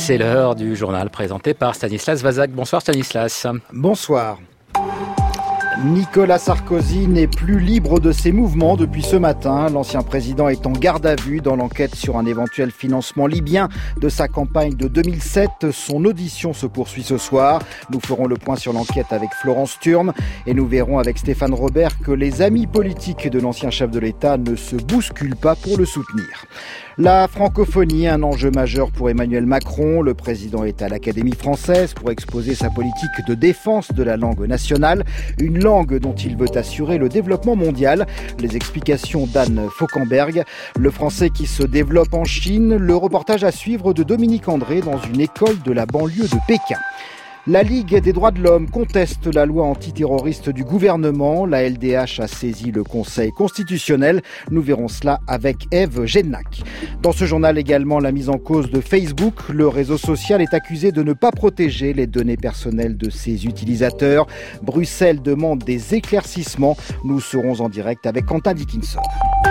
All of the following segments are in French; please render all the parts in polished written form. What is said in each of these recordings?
C'est l'heure du journal présenté par Stanislas Vazak. Bonsoir Stanislas. Bonsoir. Nicolas Sarkozy n'est plus libre de ses mouvements depuis ce matin. L'ancien président est en garde à vue dans l'enquête sur un éventuel financement libyen de sa campagne de 2007. Son audition se poursuit ce soir. Nous ferons le point sur l'enquête avec Florence Thurm et nous verrons avec Stéphane Robert que les amis politiques de l'ancien chef de l'État ne se bousculent pas pour le soutenir. La francophonie, un enjeu majeur pour Emmanuel Macron. Le président est à l'Académie française pour exposer sa politique de défense de la langue nationale, une langue dont il veut assurer le développement mondial. Les explications d'Anne Fauquemberg. Le français qui se développe en Chine, le reportage à suivre de Dominique André dans une école de la banlieue de Pékin. La Ligue des droits de l'homme conteste la loi antiterroriste du gouvernement. La LDH a saisi le Conseil constitutionnel. Nous verrons cela avec Ève Génac. Dans ce journal également, la mise en cause de Facebook. Le réseau social est accusé de ne pas protéger les données personnelles de ses utilisateurs. Bruxelles demande des éclaircissements. Nous serons en direct avec Quentin Dickinson.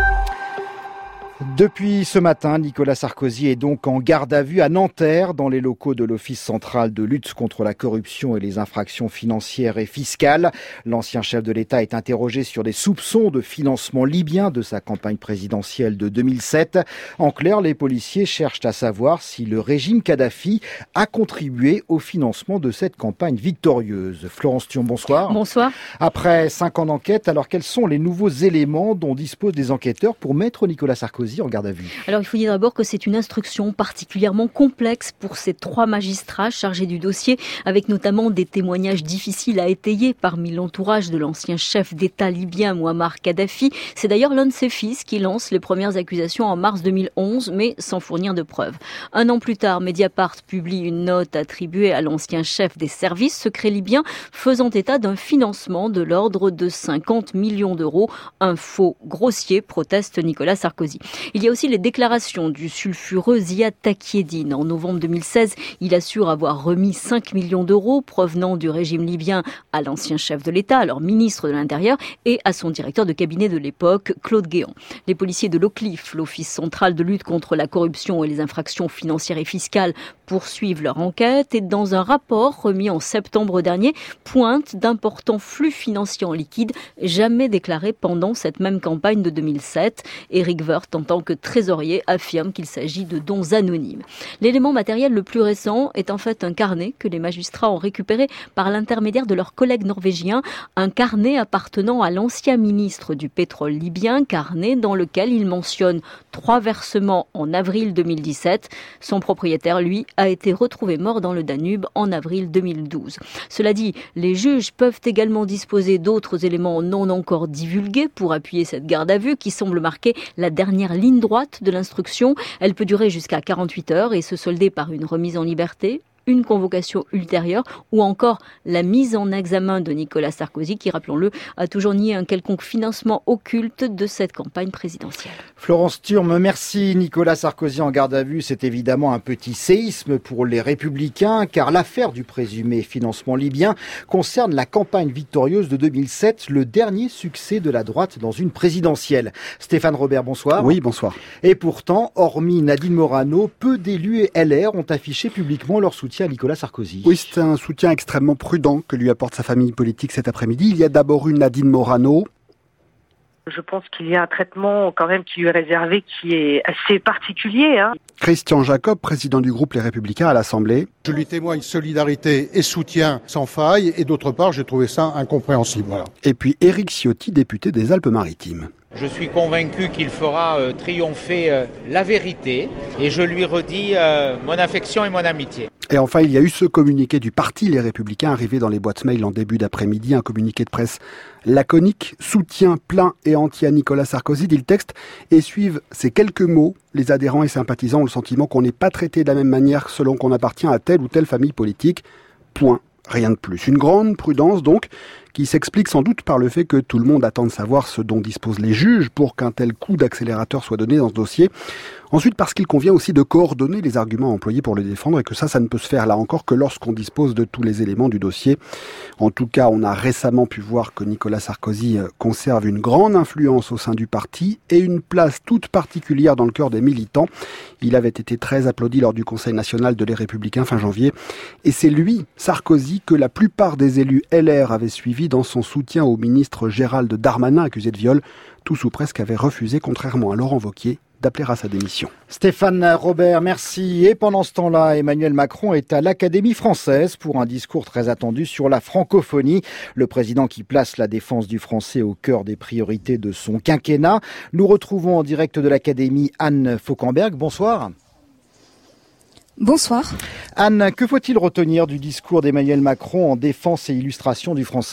Depuis ce matin, Nicolas Sarkozy est donc en garde à vue à Nanterre, dans les locaux de l'Office central de lutte contre la corruption et les infractions financières et fiscales. L'ancien chef de l'État est interrogé sur des soupçons de financement libyen de sa campagne présidentielle de 2007. En clair, les policiers cherchent à savoir si le régime Kadhafi a contribué au financement de cette campagne victorieuse. Florence Thurm, bonsoir. Bonsoir. Après 5 ans d'enquête, alors quels sont les nouveaux éléments dont disposent les enquêteurs pour mettre Nicolas Sarkozy en garde à vue? Alors il faut dire d'abord que c'est une instruction particulièrement complexe pour ces 3 magistrats chargés du dossier, avec notamment des témoignages difficiles à étayer parmi l'entourage de l'ancien chef d'État libyen Mouammar Kadhafi. C'est d'ailleurs l'un de ses fils qui lance les premières accusations en mars 2011, mais sans fournir de preuves. 1 an plus tard, Mediapart publie une note attribuée à l'ancien chef des services secrets libyens, faisant état d'un financement de l'ordre de 50 millions d'euros. Un faux grossier, proteste Nicolas Sarkozy. Il y a aussi les déclarations du sulfureux Ziad Takieddine. En novembre 2016, il assure avoir remis 5 millions d'euros provenant du régime libyen à l'ancien chef de l'État, alors ministre de l'Intérieur, et à son directeur de cabinet de l'époque, Claude Guéant. Les policiers de l'OCLIF, l'Office central de lutte contre la corruption et les infractions financières et fiscales, poursuivent leur enquête et dans un rapport remis en septembre dernier, pointent d'importants flux financiers en liquide jamais déclarés pendant cette même campagne de 2007. Éric Woerth, en tant que trésorier, affirme qu'il s'agit de dons anonymes. L'élément matériel le plus récent est en fait un carnet que les magistrats ont récupéré par l'intermédiaire de leurs collègues norvégiens, un carnet appartenant à l'ancien ministre du pétrole libyen, carnet dans lequel il mentionne 3 versements en avril 2017. Son propriétaire, lui, a été retrouvé mort dans le Danube en avril 2012. Cela dit, les juges peuvent également disposer d'autres éléments non encore divulgués pour appuyer cette garde à vue qui semble marquer la dernière ligne droite de l'instruction. Elle peut durer jusqu'à 48 heures et se solder par une remise en liberté, une convocation ultérieure ou encore la mise en examen de Nicolas Sarkozy qui, rappelons-le, a toujours nié un quelconque financement occulte de cette campagne présidentielle. Florence Thurm, merci. Nicolas Sarkozy en garde à vue, c'est évidemment un petit séisme pour les Républicains car l'affaire du présumé financement libyen concerne la campagne victorieuse de 2007, le dernier succès de la droite dans une présidentielle. Stéphane Robert, bonsoir. Oui, bonsoir. Et pourtant, hormis Nadine Morano, peu d'élus et LR ont affiché publiquement leur soutien à Nicolas Sarkozy. Oui, c'est un soutien extrêmement prudent que lui apporte sa famille politique cet après-midi. Il y a d'abord une Nadine Morano. Je pense qu'il y a un traitement quand même qui lui est réservé qui est assez particulier. Christian Jacob, président du groupe Les Républicains à l'Assemblée. Je lui témoigne solidarité et soutien sans faille et d'autre part, j'ai trouvé ça incompréhensible. Voilà. Et puis Éric Ciotti, député des Alpes-Maritimes. Je suis convaincu qu'il fera triompher la vérité et je lui redis mon affection et mon amitié. Et enfin, il y a eu ce communiqué du parti Les Républicains arrivé dans les boîtes mail en début d'après-midi, un communiqué de presse laconique, soutien plein et entier à Nicolas Sarkozy, dit le texte, et suivent ces quelques mots. Les adhérents et sympathisants ont le sentiment qu'on n'est pas traité de la même manière selon qu'on appartient à telle ou telle famille politique. Point. Rien de plus. Une grande prudence donc qui s'explique sans doute par le fait que tout le monde attend de savoir ce dont disposent les juges pour qu'un tel coup d'accélérateur soit donné dans ce dossier. Ensuite, parce qu'il convient aussi de coordonner les arguments employés pour le défendre et que ça ne peut se faire là encore que lorsqu'on dispose de tous les éléments du dossier. En tout cas, on a récemment pu voir que Nicolas Sarkozy conserve une grande influence au sein du parti et une place toute particulière dans le cœur des militants. Il avait été très applaudi lors du Conseil national de Les Républicains fin janvier. Et c'est lui, Sarkozy, que la plupart des élus LR avaient suivi dans son soutien au ministre Gérald Darmanin accusé de viol. Tous ou presque avaient refusé, contrairement à Laurent Wauquiez, d'appeler à sa démission. Stéphane Robert, merci. Et pendant ce temps-là, Emmanuel Macron est à l'Académie française pour un discours très attendu sur la francophonie. Le président qui place la défense du français au cœur des priorités de son quinquennat. Nous retrouvons en direct de l'Académie Anne Fauquemberg. Bonsoir. Bonsoir. Anne, que faut-il retenir du discours d'Emmanuel Macron en défense et illustration du français ?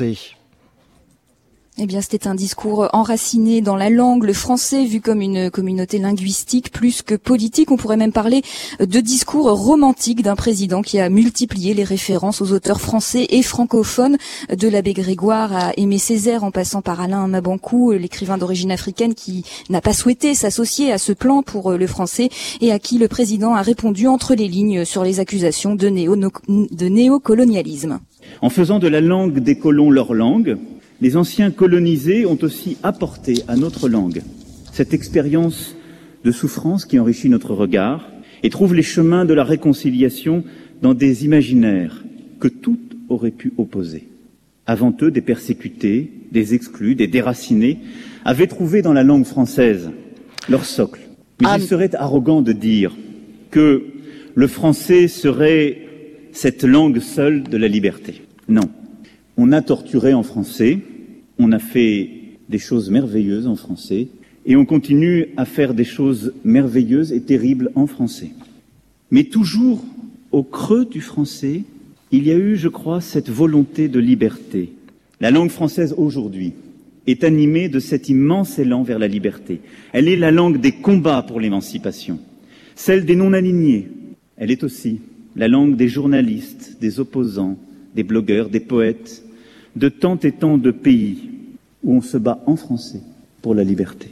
Eh bien, c'était un discours enraciné dans la langue, le français vu comme une communauté linguistique plus que politique. On pourrait même parler de discours romantique d'un président qui a multiplié les références aux auteurs français et francophones, de l'abbé Grégoire à Aimé Césaire en passant par Alain Mabankou, l'écrivain d'origine africaine qui n'a pas souhaité s'associer à ce plan pour le français et à qui le président a répondu entre les lignes sur les accusations de néocolonialisme. En faisant de la langue des colons leur langue, les anciens colonisés ont aussi apporté à notre langue cette expérience de souffrance qui enrichit notre regard et trouve les chemins de la réconciliation dans des imaginaires que tout aurait pu opposer. Avant eux, des persécutés, des exclus, des déracinés avaient trouvé dans la langue française leur socle. Mais il serait arrogant de dire que le français serait cette langue seule de la liberté. Non. On a torturé en français, on a fait des choses merveilleuses en français, et on continue à faire des choses merveilleuses et terribles en français. Mais toujours au creux du français, il y a eu, je crois, cette volonté de liberté. La langue française aujourd'hui est animée de cet immense élan vers la liberté. Elle est la langue des combats pour l'émancipation, celle des non-alignés. Elle est aussi la langue des journalistes, des opposants, des blogueurs, des poètes, de tant et tant de pays où on se bat en français pour la liberté.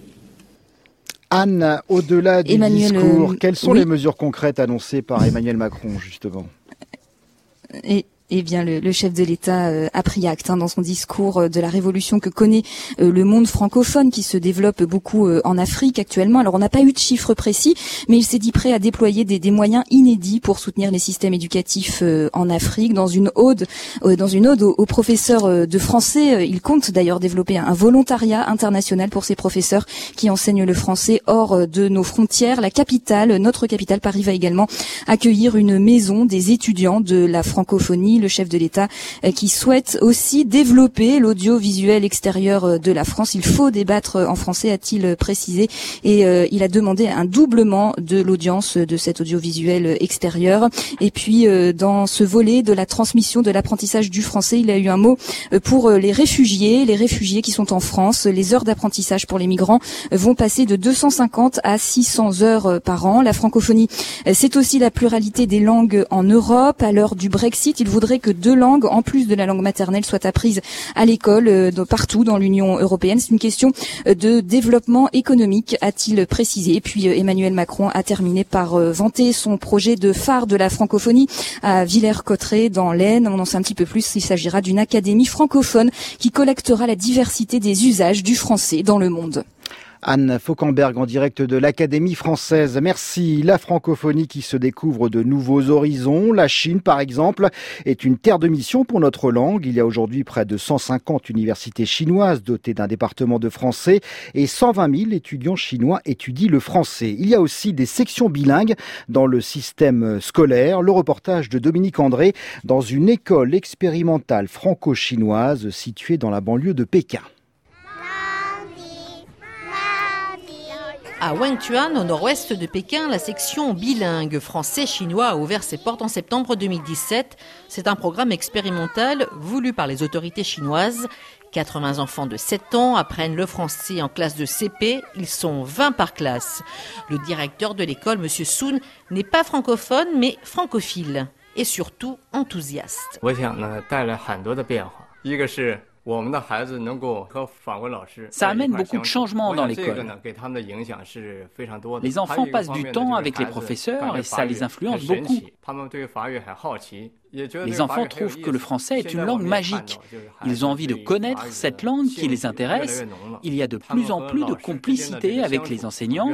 Anne, au-delà du discours, quelles sont les mesures concrètes annoncées par Emmanuel Macron, justement ? Eh bien, le chef de l'État a pris acte dans son discours de la révolution que connaît le monde francophone qui se développe beaucoup en Afrique actuellement. Alors, on n'a pas eu de chiffres précis, mais il s'est dit prêt à déployer des moyens inédits pour soutenir les systèmes éducatifs en Afrique. Dans une ode aux professeurs de français, il compte d'ailleurs développer un volontariat international pour ces professeurs qui enseignent le français hors de nos frontières. Notre capitale, Paris, va également accueillir une maison des étudiants de la francophonie. Le chef de l'État qui souhaite aussi développer l'audiovisuel extérieur de la France. Il faut débattre en français, a-t-il précisé, et il a demandé un doublement de l'audience de cet audiovisuel extérieur. Et puis, dans ce volet de la transmission de l'apprentissage du français, il a eu un mot pour les réfugiés qui sont en France. Les heures d'apprentissage pour les migrants vont passer de 250 à 600 heures par an. La francophonie, c'est aussi la pluralité des langues en Europe. À l'heure du Brexit, il voudrait que 2 langues, en plus de la langue maternelle, soient apprises à l'école partout dans l'Union européenne. C'est une question de développement économique, a-t-il précisé. Et puis Emmanuel Macron a terminé par vanter son projet de phare de la francophonie à Villers-Cotterêts dans l'Aisne. On en sait un petit peu plus. Il s'agira d'une académie francophone qui collectera la diversité des usages du français dans le monde. Anne Fauquemberg en direct de l'Académie française. Merci. La francophonie qui se découvre de nouveaux horizons. La Chine, par exemple, est une terre de mission pour notre langue. Il y a aujourd'hui près de 150 universités chinoises dotées d'un département de français et 120 000 étudiants chinois étudient le français. Il y a aussi des sections bilingues dans le système scolaire. Le reportage de Dominique André dans une école expérimentale franco-chinoise située dans la banlieue de Pékin. À Wengquan, au nord-ouest de Pékin, la section bilingue français-chinois a ouvert ses portes en septembre 2017. C'est un programme expérimental voulu par les autorités chinoises. 80 enfants de 7 ans apprennent le français en classe de CP. Ils sont 20 par classe. Le directeur de l'école, M. Sun, n'est pas francophone, mais francophile. Et surtout enthousiaste. Ça amène beaucoup de changements dans l'école. Les enfants passent du temps avec les professeurs et ça les influence beaucoup. Les enfants trouvent que le français est une langue magique. Ils ont envie de connaître cette langue qui les intéresse. Il y a de plus en plus de complicité avec les enseignants.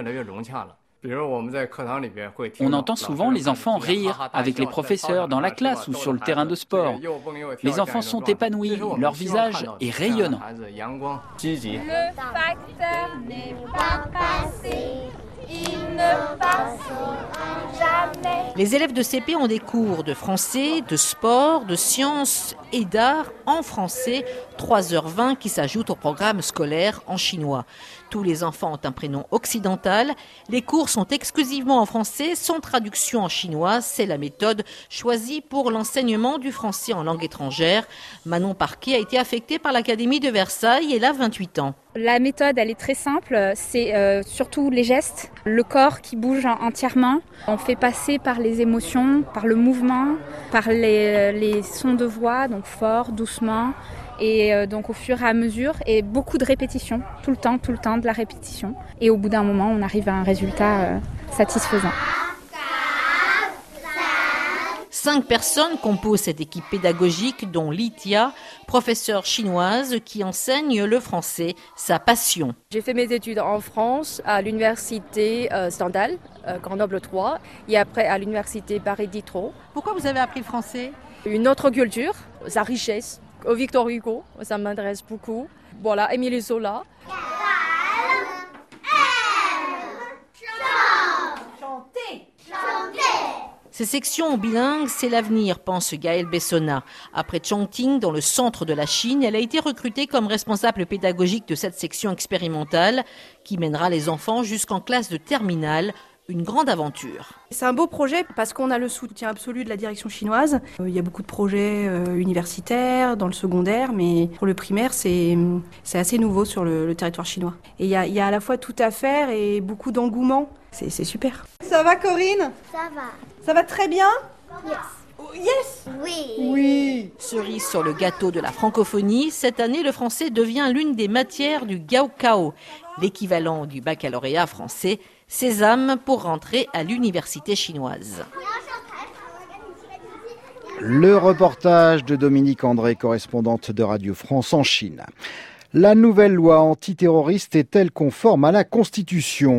On entend souvent les enfants rire avec les professeurs dans la classe ou sur le terrain de sport. Les enfants sont épanouis, leur visage est rayonnant. Le facteur n'est pas passé, il ne passera jamais. Les élèves de CP ont des cours de français, de sport, de sciences et d'art en français, 3h20 qui s'ajoutent au programme scolaire en chinois. Tous les enfants ont un prénom occidental. Les cours sont exclusivement en français, sans traduction en chinois. C'est la méthode choisie pour l'enseignement du français en langue étrangère. Manon Parquet a été affectée par l'Académie de Versailles. Elle a 28 ans. La méthode, elle est très simple. C'est surtout les gestes, le corps qui bouge entièrement. On fait passer par les émotions, par le mouvement, par les sons de voix, donc fort, doucement. Et donc au fur et à mesure, et beaucoup de répétitions, tout le temps de la répétition. Et au bout d'un moment, on arrive à un résultat satisfaisant. 5 personnes composent cette équipe pédagogique, dont Litia, professeure chinoise qui enseigne le français, sa passion. J'ai fait mes études en France, à l'université Stendhal, Grenoble 3, et après à l'université Paris-Diderot. Pourquoi vous avez appris le français ? Une autre culture, sa richesse. Au Victor Hugo, ça m'intéresse beaucoup. Voilà, Émile Zola. Ces sections bilingues, c'est l'avenir, pense Gaëlle Bessona. Après Chongqing, dans le centre de la Chine, elle a été recrutée comme responsable pédagogique de cette section expérimentale qui mènera les enfants jusqu'en classe de terminale. Une grande aventure. C'est un beau projet parce qu'on a le soutien absolu de la direction chinoise. Il y a beaucoup de projets universitaires, dans le secondaire, mais pour le primaire, c'est assez nouveau sur le territoire chinois. Et il y a à la fois tout à faire et beaucoup d'engouement. C'est super. Ça va, Corinne ? Ça va. Ça va très bien ? Yes. Yes. Oui. Cerise sur le gâteau de la francophonie, cette année, le français devient l'une des matières du Gaokao, l'équivalent du baccalauréat français. Sésame pour rentrer à l'université chinoise. Le reportage de Dominique André, correspondante de Radio France en Chine. La nouvelle loi antiterroriste est-elle conforme à la Constitution ?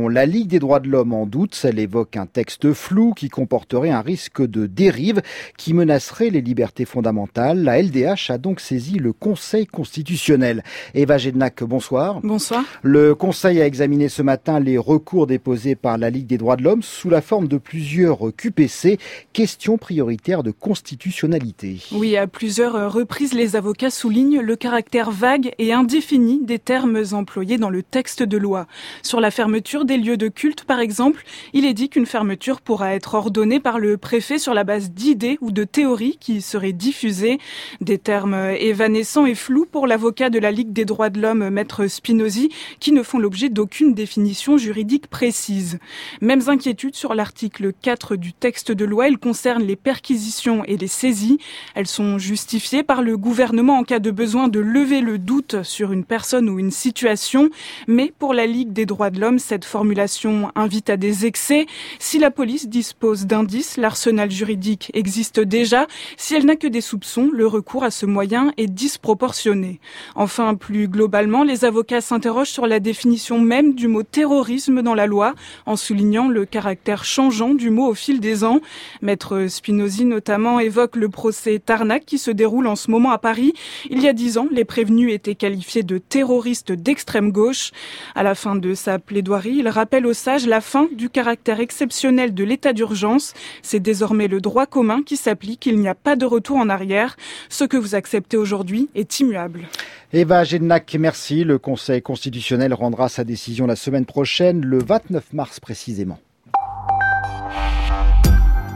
La Ligue des droits de l'homme en doute. Elle évoque un texte flou qui comporterait un risque de dérive qui menacerait les libertés fondamentales. La LDH a donc saisi le Conseil constitutionnel. Eva Gednak, bonsoir. Bonsoir. Le Conseil a examiné ce matin les recours déposés par la Ligue des droits de l'homme sous la forme de plusieurs QPC, questions prioritaires de constitutionnalité. Oui, à plusieurs reprises, les avocats soulignent le caractère vague et indéfini des termes employés dans le texte de loi. Sur la fermeture des lieux de culte, par exemple, il est dit qu'une fermeture pourra être ordonnée par le préfet sur la base d'idées ou de théories qui seraient diffusées. Des termes évanescents et flous pour l'avocat de la Ligue des droits de l'homme, Maître Spinozzi, qui ne font l'objet d'aucune définition juridique précise. Mêmes inquiétudes sur l'article 4 du texte de loi. Il concerne les perquisitions et les saisies. Elles sont justifiées par le gouvernement en cas de besoin de lever le doute sur une personne ou une situation, mais pour la Ligue des droits de l'homme, cette formulation invite à des excès. Si la police dispose d'indices, l'arsenal juridique existe déjà. Si elle n'a que des soupçons, le recours à ce moyen est disproportionné. Enfin, plus globalement, les avocats s'interrogent sur la définition même du mot terrorisme dans la loi, en soulignant le caractère changeant du mot au fil des ans. Maître Spinozzi notamment évoque le procès Tarnac qui se déroule en ce moment à Paris. Il y a 10 ans, les prévenus étaient qualifiés de terroristes d'extrême gauche. À la fin de sa plaidoirie, il rappelle aux sages la fin du caractère exceptionnel de l'état d'urgence. C'est désormais le droit commun qui s'applique. Il n'y a pas de retour en arrière. Ce que vous acceptez aujourd'hui est immuable. Eva Gednak, merci. Le Conseil constitutionnel rendra sa décision la semaine prochaine, le 29 mars précisément.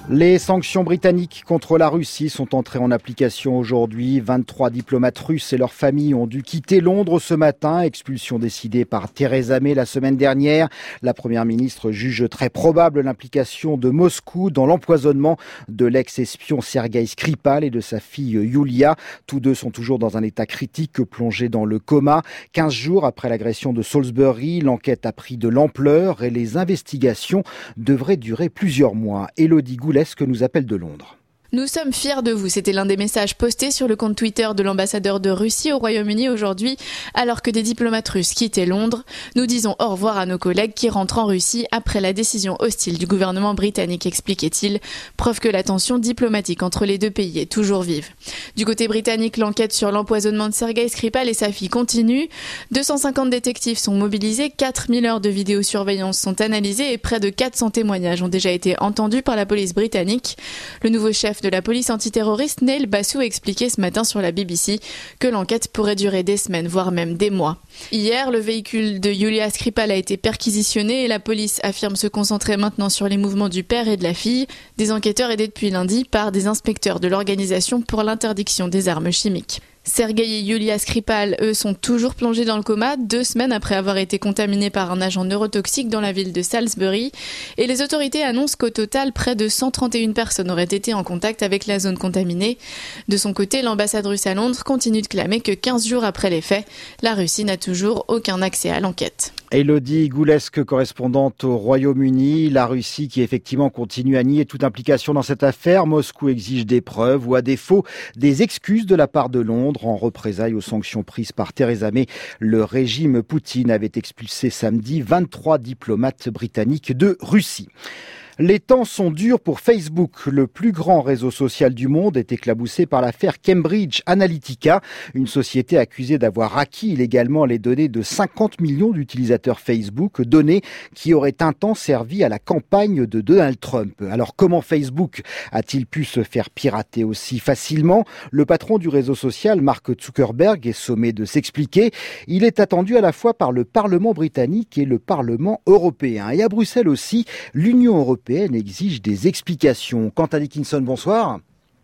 Les sanctions britanniques contre la Russie sont entrées en application aujourd'hui. 23 diplomates russes et leurs familles ont dû quitter Londres ce matin. Expulsion décidée par Theresa May la semaine dernière. La première ministre juge très probable l'implication de Moscou dans l'empoisonnement de l'ex-espion Sergueï Skripal et de sa fille Yulia. Tous deux sont toujours dans un état critique, plongés dans le coma. 15 jours après l'agression de Salisbury, l'enquête a pris de l'ampleur et les investigations devraient durer plusieurs mois. Élodie Goulès que nous appelle de Londres. Nous sommes fiers de vous. C'était l'un des messages postés sur le compte Twitter de l'ambassadeur de Russie au Royaume-Uni aujourd'hui, alors que des diplomates russes quittaient Londres. Nous disons au revoir à nos collègues qui rentrent en Russie après la décision hostile du gouvernement britannique, expliquait-il. Preuve que la tension diplomatique entre les deux pays est toujours vive. Du côté britannique, l'enquête sur l'empoisonnement de Sergueï Skripal et sa fille continue. 250 détectives sont mobilisés, 4000 heures de vidéosurveillance sont analysées et près de 400 témoignages ont déjà été entendus par la police britannique. Le nouveau chef de la police antiterroriste Neil Basu a expliqué ce matin sur la BBC que l'enquête pourrait durer des semaines, voire même des mois. Hier, le véhicule de Yulia Skripal a été perquisitionné et la police affirme se concentrer maintenant sur les mouvements du père et de la fille. Des enquêteurs aidés depuis lundi par des inspecteurs de l'Organisation pour l'interdiction des armes chimiques. Sergueï et Yulia Skripal, eux, sont toujours plongés dans le coma 2 semaines après avoir été contaminés par un agent neurotoxique dans la ville de Salisbury. Et les autorités annoncent qu'au total, près de 131 personnes auraient été en contact avec la zone contaminée. De son côté, l'ambassade russe à Londres continue de clamer que 15 jours après les faits, la Russie n'a toujours aucun accès à l'enquête. Élodie Goulesque, correspondante au Royaume-Uni. La Russie qui effectivement continue à nier toute implication dans cette affaire. Moscou exige des preuves ou à défaut des excuses de la part de Londres en représailles aux sanctions prises par Theresa May. Le régime Poutine avait expulsé samedi 23 diplomates britanniques de Russie. Les temps sont durs pour Facebook. Le plus grand réseau social du monde est éclaboussé par l'affaire Cambridge Analytica, une société accusée d'avoir acquis illégalement les données de 50 millions d'utilisateurs Facebook, données qui auraient un temps servi à la campagne de Donald Trump. Alors comment Facebook a-t-il pu se faire pirater aussi facilement ? Le patron du réseau social, Mark Zuckerberg, est sommé de s'expliquer. Il est attendu à la fois par le Parlement britannique et le Parlement européen. Et à Bruxelles aussi, l'Union européenne exige des explications. Quentin Dickinson, bonsoir.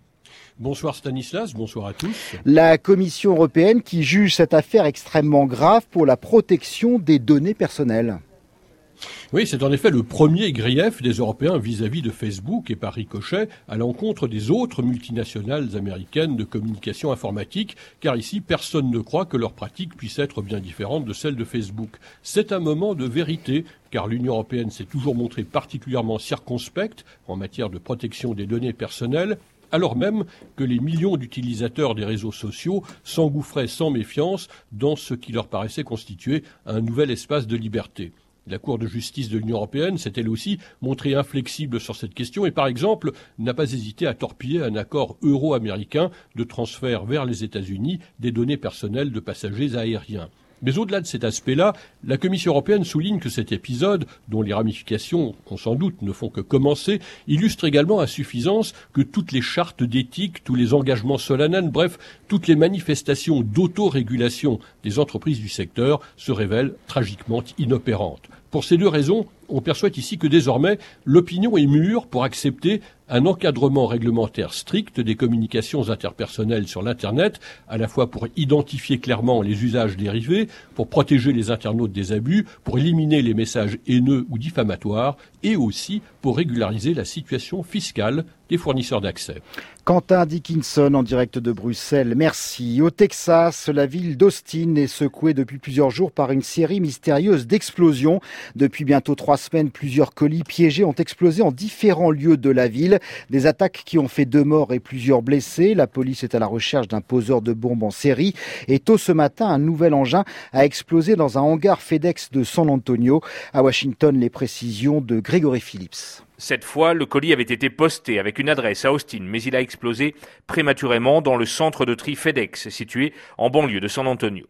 Bonsoir Stanislas, bonsoir à tous. La Commission européenne qui juge cette affaire extrêmement grave pour la protection des données personnelles. Oui, c'est en effet le premier grief des Européens vis-à-vis de Facebook et par ricochet à l'encontre des autres multinationales américaines de communication informatique, car ici personne ne croit que leurs pratiques puissent être bien différentes de celles de Facebook. C'est un moment de vérité, car l'Union européenne s'est toujours montrée particulièrement circonspecte en matière de protection des données personnelles, alors même que les millions d'utilisateurs des réseaux sociaux s'engouffraient sans méfiance dans ce qui leur paraissait constituer un nouvel espace de liberté. La Cour de justice de l'Union européenne s'est elle aussi montrée inflexible sur cette question et par exemple n'a pas hésité à torpiller un accord euro-américain de transfert vers les États-Unis des données personnelles de passagers aériens. Mais au-delà de cet aspect-là, la Commission européenne souligne que cet épisode, dont les ramifications, on s'en doute, ne font que commencer, illustre également à suffisance que toutes les chartes d'éthique, tous les engagements solennels, bref, toutes les manifestations d'autorégulation des entreprises du secteur se révèlent tragiquement inopérantes. Pour ces deux raisons, on perçoit ici que désormais, l'opinion est mûre pour accepter un encadrement réglementaire strict des communications interpersonnelles sur l'Internet, à la fois pour identifier clairement les usages dérivés, pour protéger les internautes des abus, pour éliminer les messages haineux ou diffamatoires, et aussi pour régulariser la situation fiscale des fournisseurs d'accès. Quentin Dickinson en direct de Bruxelles, merci. Au Texas, la ville d'Austin est secouée depuis plusieurs jours par une série mystérieuse d'explosions. Depuis bientôt 3 semaines, plusieurs colis piégés ont explosé en différents lieux de la ville. Des attaques qui ont fait 2 morts et plusieurs blessés. La police est à la recherche d'un poseur de bombes en série. Et tôt ce matin, un nouvel engin a explosé dans un hangar FedEx de San Antonio. À Washington, les précisions de Grégory Phillips. Cette fois, le colis avait été posté avec une adresse à Austin, mais il a explosé prématurément dans le centre de tri FedEx, situé en banlieue de San Antonio.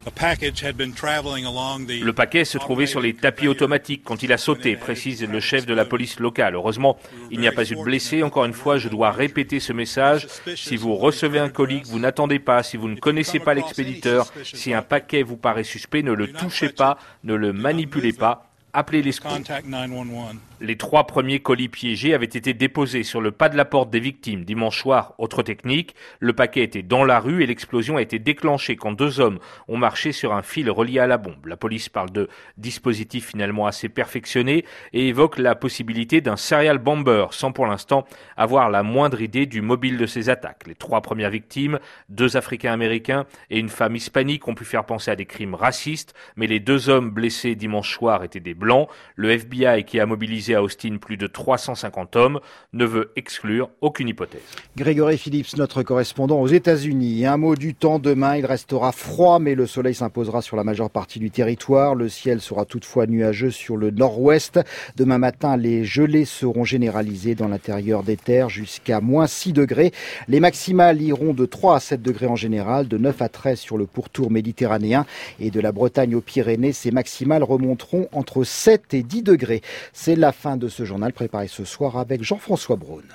Le paquet se trouvait sur les tapis automatiques quand il a sauté, précise le chef de la police locale. Heureusement, il n'y a pas eu de blessés. Encore une fois, je dois répéter ce message. Si vous recevez un colis que vous n'attendez pas, si vous ne connaissez pas l'expéditeur, si un paquet vous paraît suspect, ne le touchez pas, ne le manipulez pas. Appelez les secours. Les 3 premiers colis piégés avaient été déposés sur le pas de la porte des victimes dimanche soir. Autre technique, le paquet était dans la rue et l'explosion a été déclenchée quand 2 hommes ont marché sur un fil relié à la bombe. La police parle de dispositif finalement assez perfectionné et évoque la possibilité d'un serial bomber, sans pour l'instant avoir la moindre idée du mobile de ces attaques. Les 3 premières victimes, 2 Africains-Américains et une femme hispanique, ont pu faire penser à des crimes racistes, mais les 2 hommes blessés dimanche soir étaient des Blancs. Le FBI, qui a mobilisé à Austin plus de 350 hommes, ne veut exclure aucune hypothèse. Grégory Phillips, notre correspondant aux États-Unis. Un mot du temps demain, il restera froid, mais le soleil s'imposera sur la majeure partie du territoire. Le ciel sera toutefois nuageux sur le nord-ouest. Demain matin, les gelées seront généralisées dans l'intérieur des terres jusqu'à moins 6 degrés. Les maximales iront de 3 à 7 degrés en général, de 9 à 13 sur le pourtour méditerranéen et de la Bretagne aux Pyrénées. Ces maximales remonteront entre 7 et 10 degrés. C'est la fin de ce journal préparé ce soir avec Jean-François Braun.